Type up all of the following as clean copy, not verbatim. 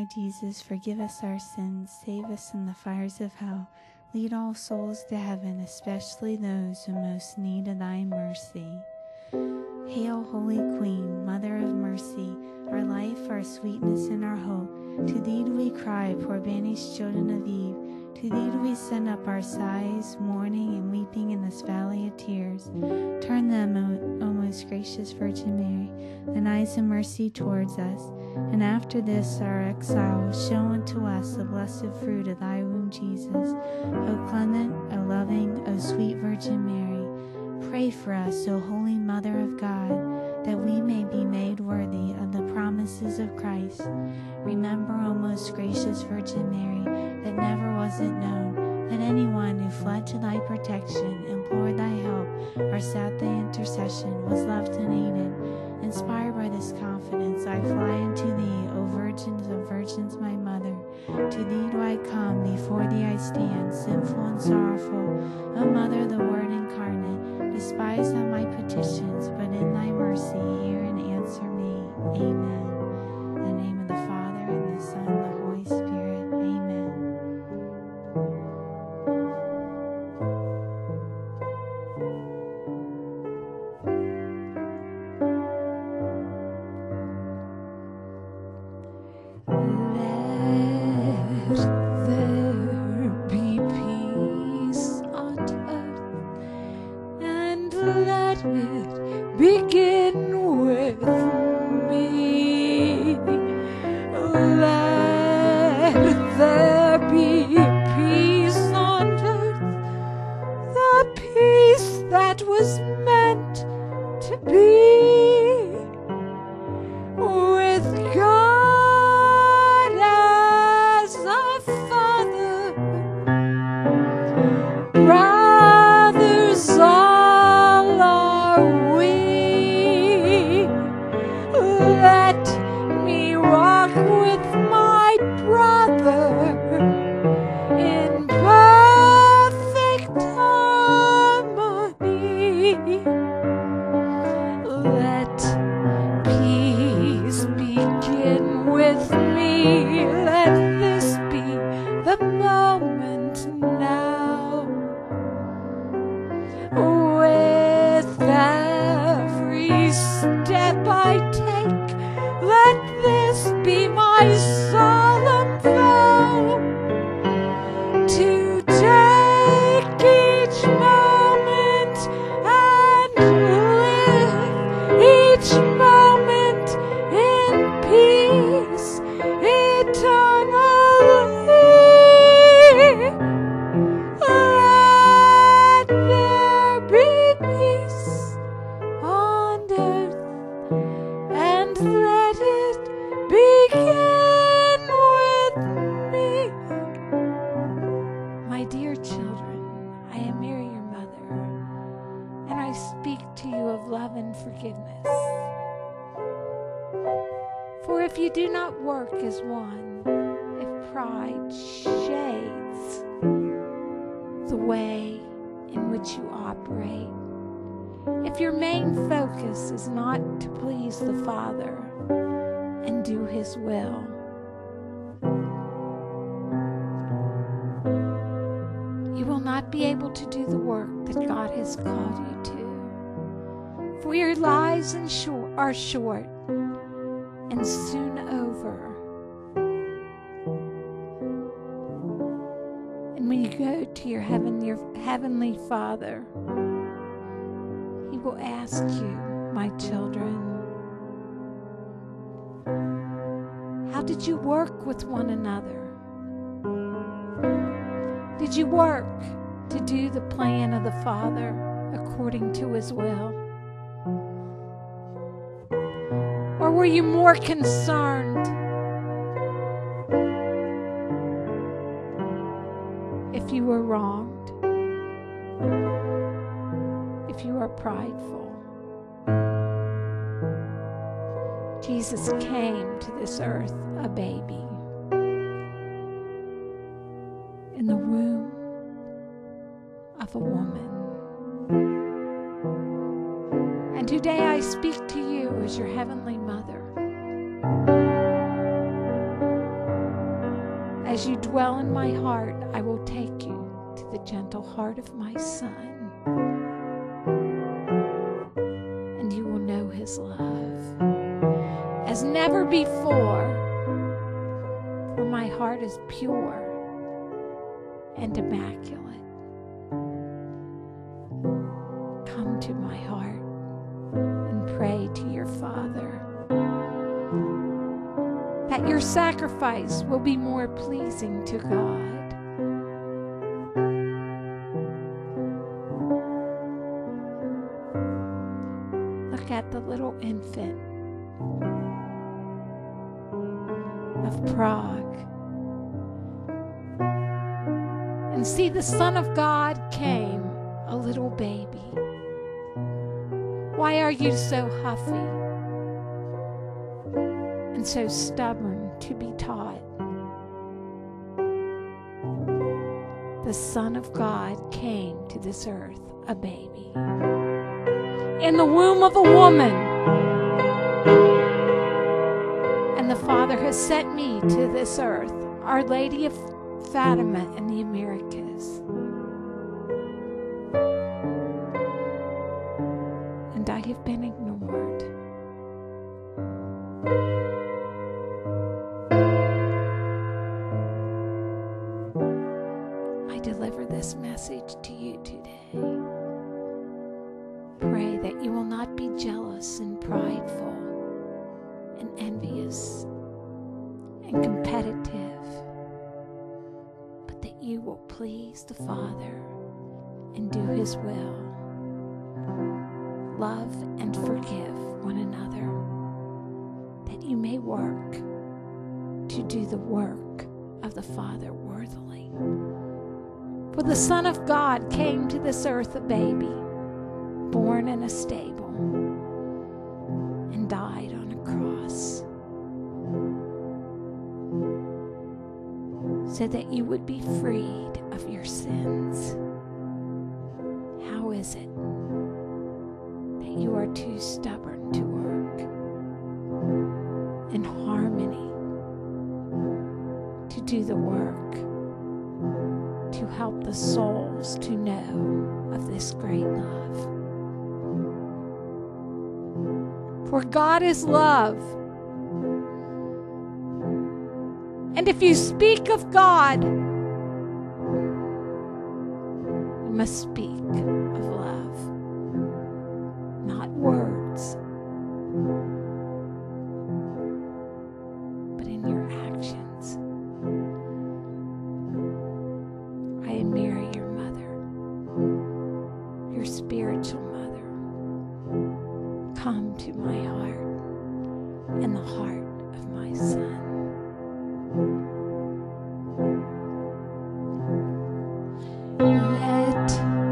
my Jesus, forgive us our sins, save us from the fires of hell. Lead all souls to heaven, especially those who most need of thy mercy. Hail, Holy Queen, Mother of Mercy, our life, our sweetness, and our hope. To thee do we cry, poor banished children of Eve. To thee do we send up our sighs, mourning and weeping in this valley of tears. Turn them, O most gracious Virgin Mary, thine eyes of mercy towards us. And after this our exile, show unto us the blessed fruit of thy womb, Jesus. O clement, O loving, O sweet Virgin Mary, pray for us, O Holy Mother of God, that we may be made worthy of the promises of Christ. Remember, O most gracious Virgin Mary, that never was it known that anyone who fled to thy protection, implored thy help, or sought thy intercession was left unaided. Inspired by this confidence, I fly unto thee, O Virgin of Virgins, my Mother. To thee do I come, before thee I stand, sinful and sorrowful. O Mother, the Word incarnate, despise not my petitions, but in thy mercy hear and answer me. Amen. In the name of the Father, and the Son, and the Holy Spirit. Amen. Let there be peace on earth, and let it begin with me. Let there be peace on earth, the peace that was meant to be with God as a Father. Brothers all are we. Let me walk with my brother in perfect harmony. Let peace begin with me. Let this be the moment now. With every step I take, let this be my solemn vow, to take each moment and live each moment in peace eternally. Let there be peace on earth, and let it begin with me. My dear children, I am Mary, your mother, and I speak to you of love and forgiveness. For if you do not work as one, if pride shades the way in which you operate, if your main focus is not to please the Father and do His will, you will not be able to do the work that God has called you to. For your lives are short and soon over. And when you go to your heavenly Father, He will ask you, my children, how did you work with one another? Did you work to do the plan of the Father according to His will? Or were you more concerned if you were wronged, if you are prideful? Jesus came to this earth a baby in the womb of a woman. And today I speak to you as your heavenly mother. As you dwell in my heart, I will take you to the gentle heart of my Son, and you will know his love as never before, for my heart is pure and immaculate. Come to my heart and pray to your Father that your sacrifice will be more pleasing to God. Look at the little infant of Prague and see the Son of God came, a little baby. Why are you so huffy and so stubborn to be taught? The Son of God came to this earth, a baby, in the womb of a woman. And the Father has sent me to this earth, Our Lady of Fatima in the Americas. And I have been ignored. I deliver this message to you today. Pray that you will not be jealous and prideful and envious and competitive, but that you will please the Father and do his will. Love and forgive one another, that you may work to do the work of the Father worthily. For the Son of God came to this earth a baby, born in a stable, and died on a cross, so that you would be freed of your sins. How is it that you are too stubborn to work in harmony, to do the work, to help the souls to know of this great love? For God is love. And if you speak of God, you must speak of love, not words, but in your actions. I am Mary, your mother, your spiritual mother. Come to my heart and the heart of my Son. Let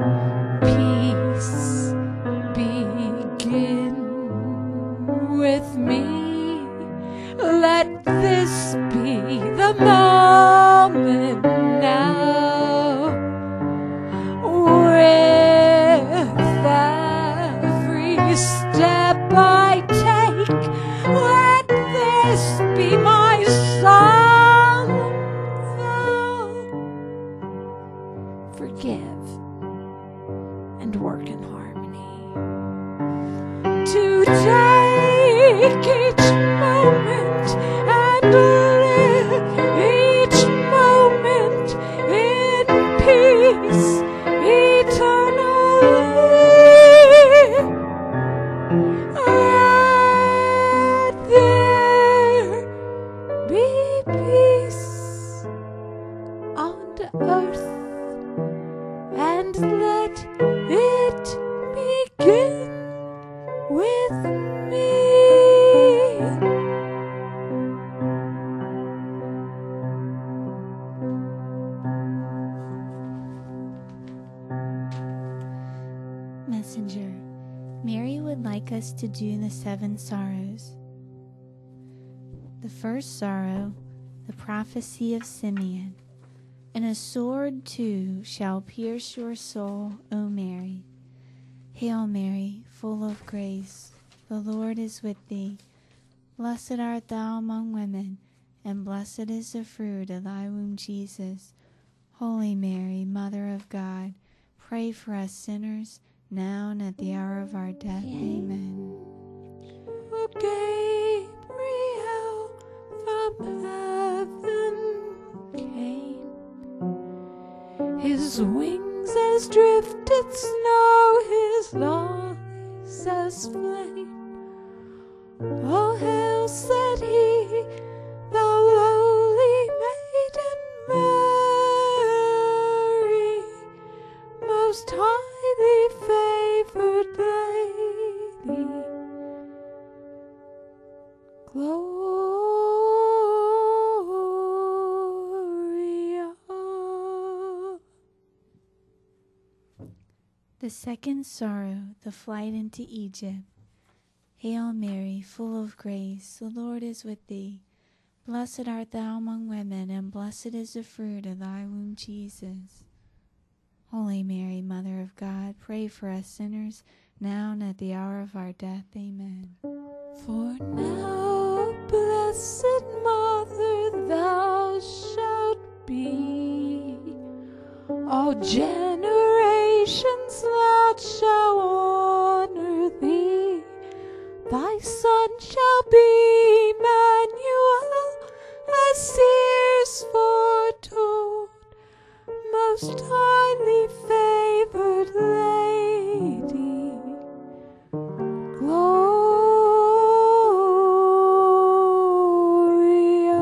peace begin with me. Let this be the moment now, with every step I take. Let this be my song. Forgive and work in harmony. To take each moment and live each moment in peace eternally. Let there be peace on the earth, and let it begin with me. Messenger, Mary would like us to do the 7 sorrows. The first sorrow, the prophecy of Simeon. And a sword too shall pierce your soul, O Mary. Hail Mary, full of grace, the Lord is with thee. Blessed art thou among women, and blessed is the fruit of thy womb, Jesus. Holy Mary, Mother of God, pray for us sinners, now and at the hour of our death. Amen. O Gabriel from heaven came, his wings as drifted snow, his eyes as flame. Oh, hail, said he, thou lowly maiden Mary, most highly favored lady. Gloria. The second sorrow, the flight into Egypt. Hail Mary, full of grace, the Lord is with thee. Blessed art thou among women, and blessed is the fruit of thy womb, Jesus. Holy Mary, Mother of God, pray for us sinners, now and at the hour of our death. Amen. For now, Blessed Mother, thou shalt be. All generations that shall honor thee. Thy Son shall be Emmanuel, as seers foretold, most highly favored lady. Gloria.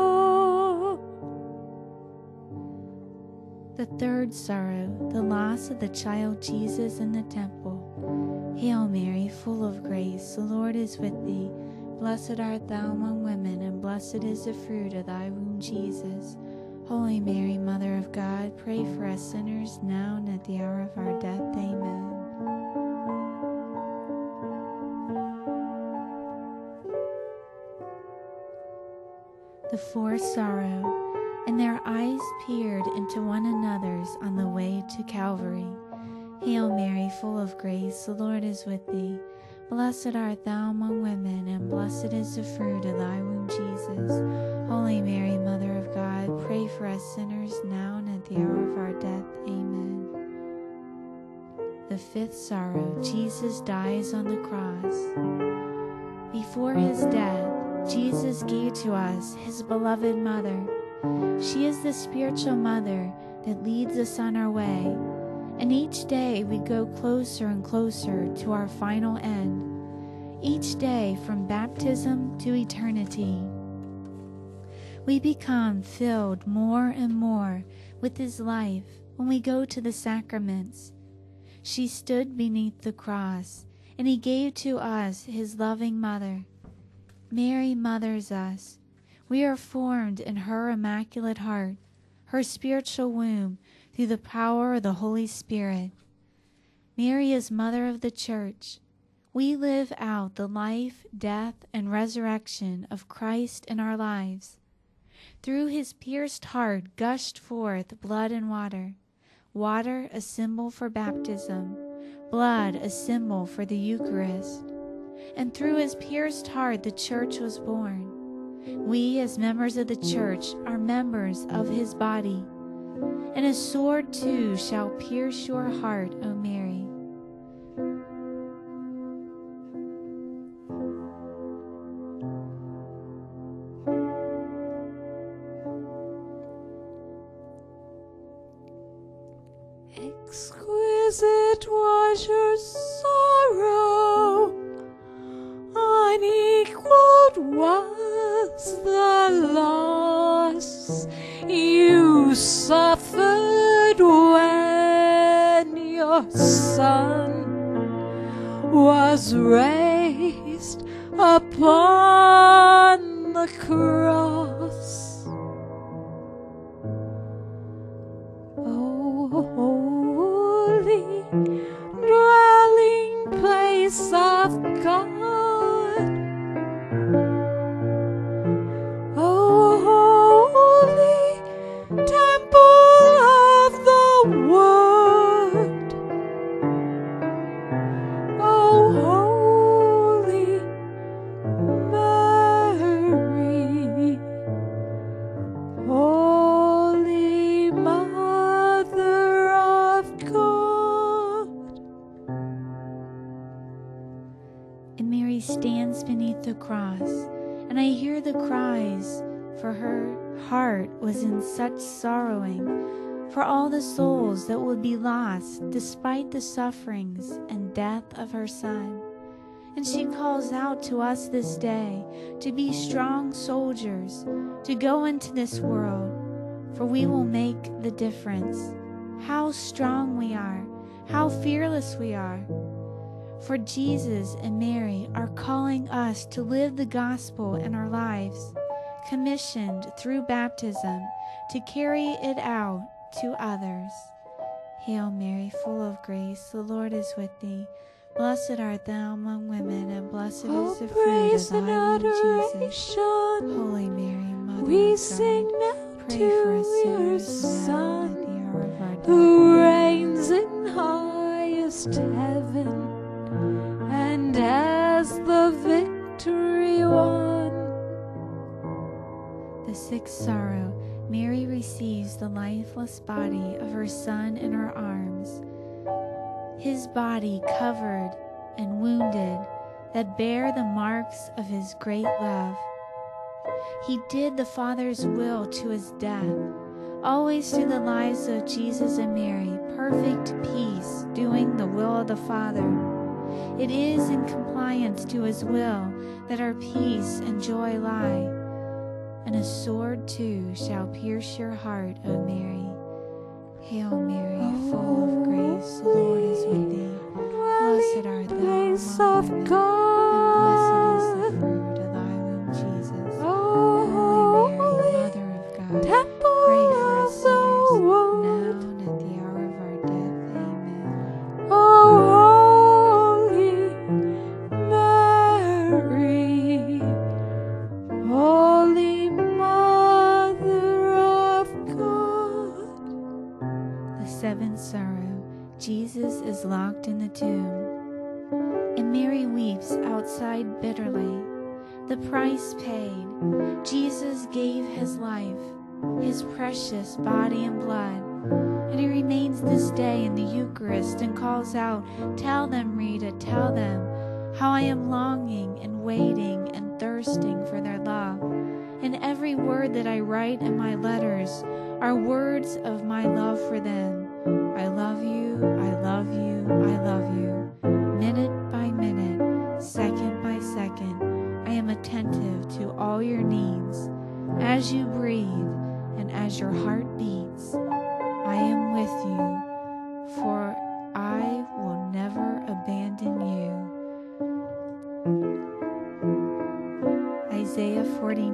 The third sorrow, the loss of the child Jesus in the temple. Hail Mary, full of grace, the Lord is with thee. Blessed art thou among women, and blessed is the fruit of thy womb, Jesus. Holy Mary, Mother of God, pray for us sinners, now and at the hour of our death. Amen. The fourth sorrow, and their eyes peered into one another's on the way to Calvary. Hail Mary, full of grace, the Lord is with thee. Blessed art thou among women, and blessed is the fruit of thy womb, Jesus. Holy Mary, Mother of God, pray for us sinners, now and at the hour of our death. Amen. The fifth sorrow, Jesus dies on the cross. Before his death, Jesus gave to us his beloved mother. She is the spiritual mother that leads us on our way. And each day we go closer and closer to our final end. Each day from baptism to eternity. We become filled more and more with his life when we go to the sacraments. She stood beneath the cross, and he gave to us his loving mother. Mary mothers us. We are formed in her immaculate heart, her spiritual womb, through the power of the Holy Spirit. Mary is Mother of the Church. We live out the life, death, and resurrection of Christ in our lives. Through his pierced heart gushed forth blood and water. Water, a symbol for baptism. Blood, a symbol for the Eucharist. And through his pierced heart the Church was born. We, as members of the Church, are members of his body. And a sword too shall pierce your heart, O Mary. Exquisite was your sorrow, unequaled was the loss you suffered when your Son was raised upon the cross. Oh, holy dwelling place of God. And Mary stands beneath the cross, and I hear the cries, for her heart was in such sorrowing for all the souls that would be lost despite the sufferings and death of her Son. And she calls out to us this day to be strong soldiers, to go into this world, for we will make the difference. How strong we are, how fearless we are. For Jesus and Mary are calling us to live the gospel in our lives, commissioned through baptism to carry it out to others. Hail Mary, full of grace, the Lord is with thee. Blessed art thou among women, and blessed is the fruit of thy womb, Jesus. Holy Mary, Mother we of sing God, now pray to for us your sinners now and Son, at the hour of our death. who Amen. reigns in highest heaven and has the victory won. The sixth sorrow, Mary receives the lifeless body of her Son in her arms. His body covered and wounded that bear the marks of his great love. He did the Father's will to his death, always through the lives of Jesus and Mary, perfect peace, doing the will of the Father. It is in compliance to his will that our peace and joy lie, and a sword too shall pierce your heart, O Mary. Hail Mary, full of grace, the Lord is with thee. Blessed art thou Place among of women, God, and blessed is the fruit of thy womb, Jesus. oh, Holy Mary, Mother of God, Temple pray for of us sinners, the now world, and at the hour of our death. Amen. oh, Holy Mary, Holy Mother of God. The seventh sorrow, Jesus is locked in the tomb, and Mary weeps outside bitterly. The price paid, Jesus gave his life, his precious body and blood, and he remains this day in the Eucharist and calls out, "Tell them, Rita, tell them, how I am longing and waiting and thirsting for their love. And every word that I write in my letters are words of my love for them. I love you, I love you, I love you. Minute by minute, second by second, I am attentive to all your needs. As you breathe and as your heart beats, I am with you, for I will never abandon you." Isaiah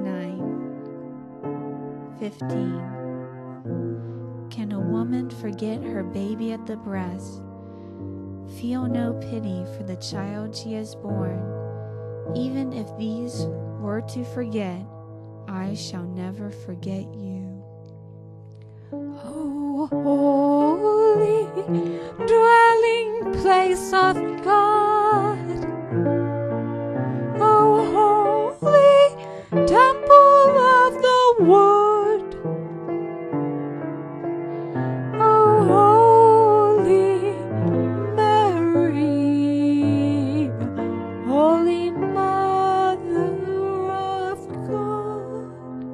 49:15. Can a woman forget her baby at the breast? Feel no pity for the child she has borne. Even if these were to forget, I shall never forget you. Oh, holy dwelling place of God, oh, holy temple of the Word, oh, holy Mary, Holy Mother of God.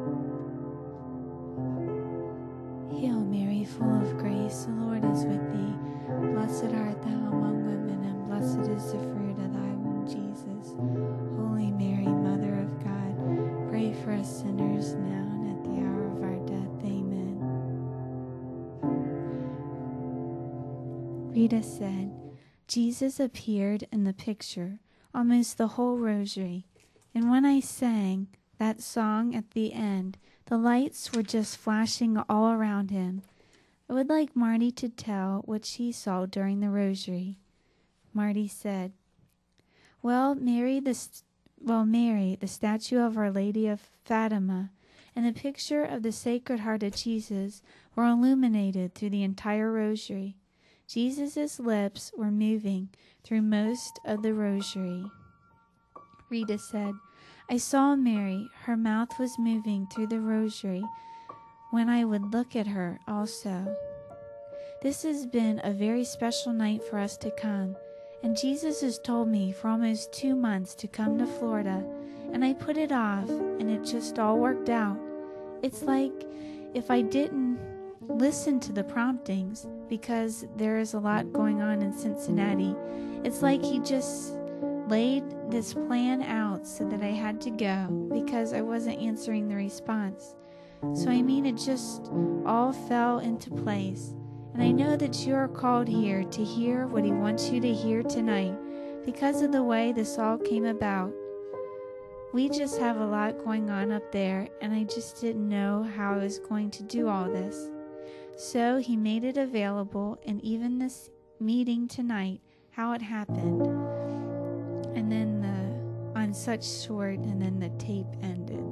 Hail Mary, full of grace, the Lord is with thee. Blessed art thou among women, and blessed is the fruit of thy womb, Jesus. Holy Mary, Mother of God, pray for us sinners now and at the hour of our death. Amen. Rita said, Jesus appeared in the picture almost the whole rosary, and when I sang that song at the end, the lights were just flashing all around him. I would like Marty to tell what she saw during the rosary. Marty said, Mary, the statue of Our Lady of Fatima and the picture of the Sacred Heart of Jesus were illuminated through the entire rosary. Jesus' lips were moving through most of the rosary. Rita said, I saw Mary, her mouth was moving through the rosary when I would look at her also. This has been a very special night for us to come, And Jesus has told me for almost 2 months to come to Florida, and I put it off, and it just all worked out. It's like if I didn't listen to the promptings, because there is a lot going on in Cincinnati, it's like he just laid this plan out so that I had to go because I wasn't answering the response. So it just all fell into place. And I know that you are called here to hear what he wants you to hear tonight because of the way this all came about. We just have a lot going on up there, and I just didn't know how I was going to do all this. So he made it available, and even this meeting tonight, how it happened. And then on such short, and then the tape ended.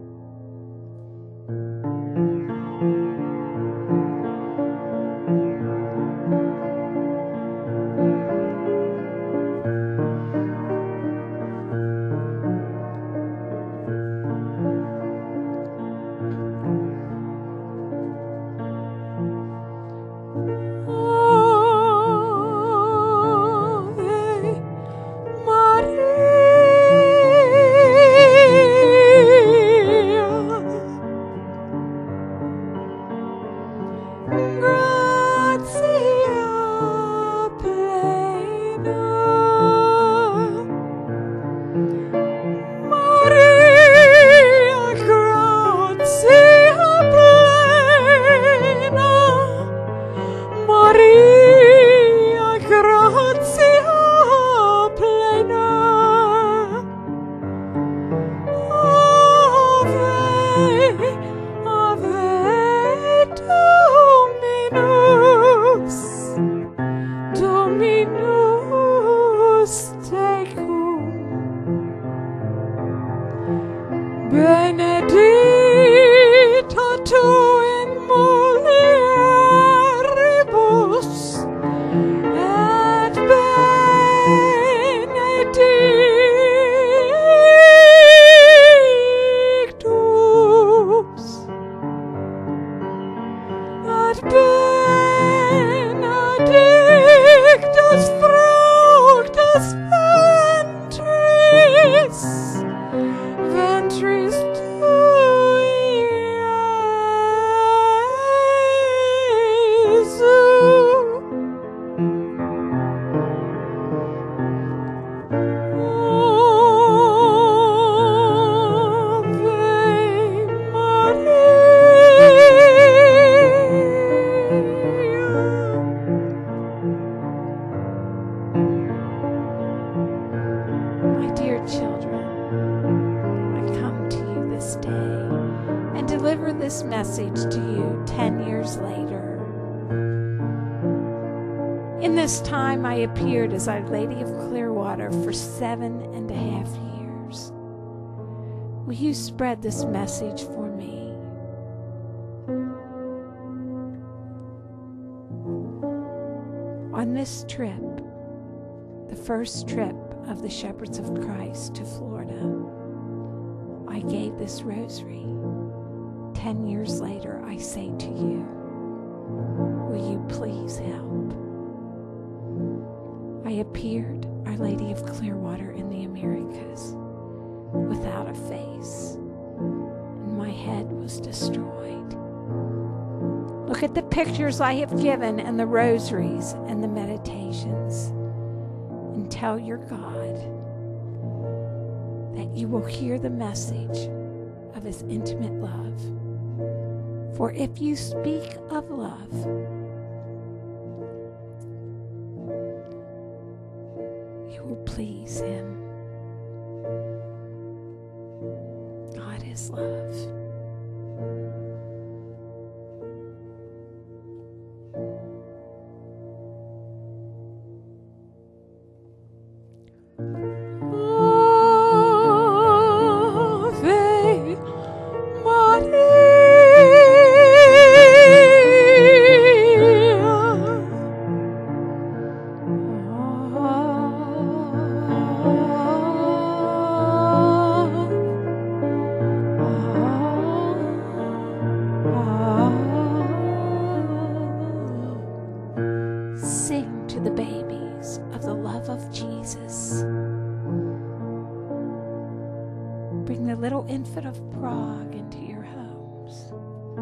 As Our Lady of Clearwater for 7.5 years. Will you spread this message for me? On this trip, the first trip of the Shepherds of Christ to Florida, I gave this rosary. 10 years later, I say to you, will you please help? I appeared, Our Lady of Clearwater in the Americas, without a face, and my head was destroyed. Look at the pictures I have given and the rosaries and the meditations, and tell your God that you will hear the message of his intimate love. For if you speak of love, you will please him. God is love. Oh Bring the little infant of Prague into your homes.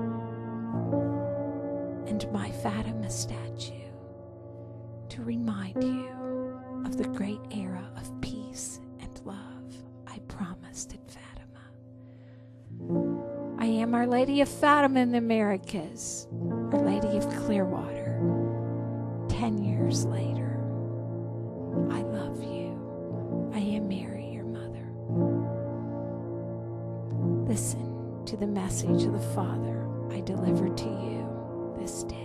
And my Fatima statue to remind you of the great era of peace and love I promised at Fatima. I am Our Lady of Fatima in the Americas, Our Lady of Clearwater. 10 years later, I love you. I am Mary, your mother. Listen to the message of the Father I delivered to you this day.